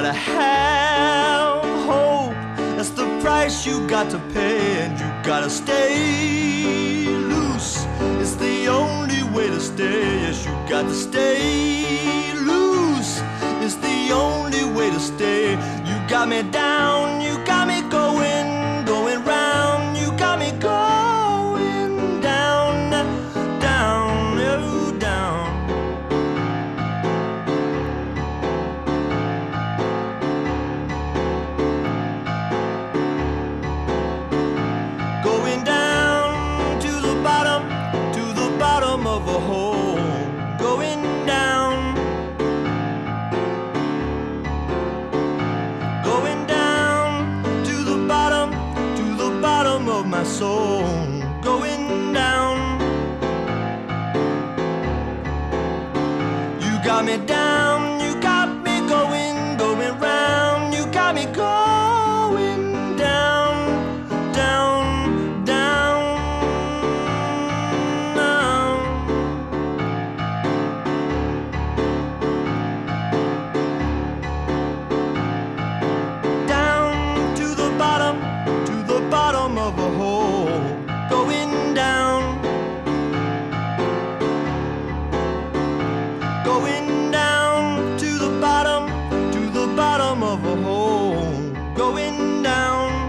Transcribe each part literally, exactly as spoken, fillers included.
gotta have hope. That's the price you got to pay, and you gotta stay loose. It's the only way to stay. Yes, you got to stay loose. It's the only way to stay. You got me down, you got me going, going round. You got me going down, down, oh, down. Going down to the bottom, to the bottom of a hole. Going down, going down to the bottom, to the bottom of my soul. Going down, you got me down, you got me going, going round. You got me going down, down, down, down. Down to the bottom, to the bottom of a hole. Going down, going down to the bottom, to the bottom of a hole. Going down,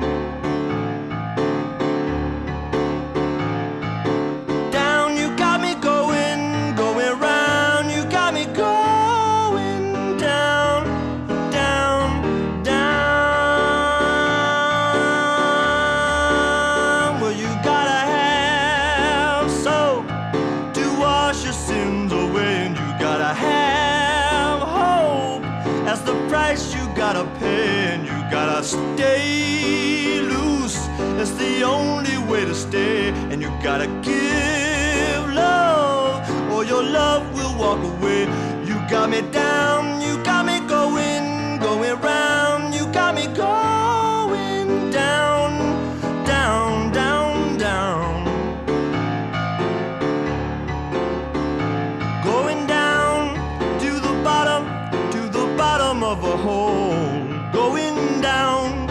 down. You got me going, going round. You got me going down, down, down. Well, you gotta have soap to wash your sins away, and you gotta have hope. That's the price you gotta pay, and you gotta stay loose. It's the only way to stay, and you gotta give love, or your love will walk away. You got me down, you got me going, going round. You got me going down, down, down, down. Going down to the bottom, to the bottom of a hole. Going down,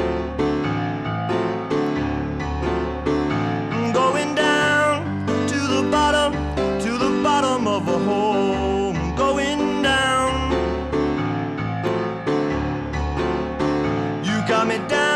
going down to the bottom, to the bottom of a hole. Going down, you got me down.